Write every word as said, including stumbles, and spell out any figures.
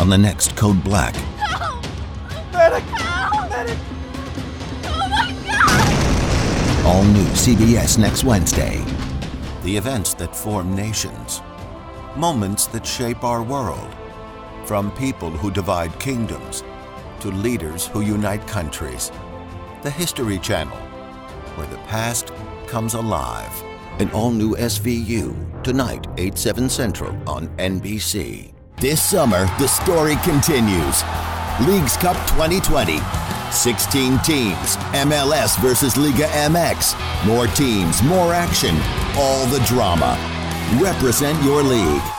on the next Code Black. Help! Medic! Help! Medic! Oh my God! All new C B S next Wednesday. The events that form nations. Moments that shape our world. From people who divide kingdoms to leaders who unite countries. The History Channel, where the past comes alive. An all-new S V U, tonight, eight, seven Central on N B C. This summer, the story continues. Leagues Cup twenty twenty. sixteen teams, M L S versus Liga M X. More teams, more action, all the drama. Represent your league.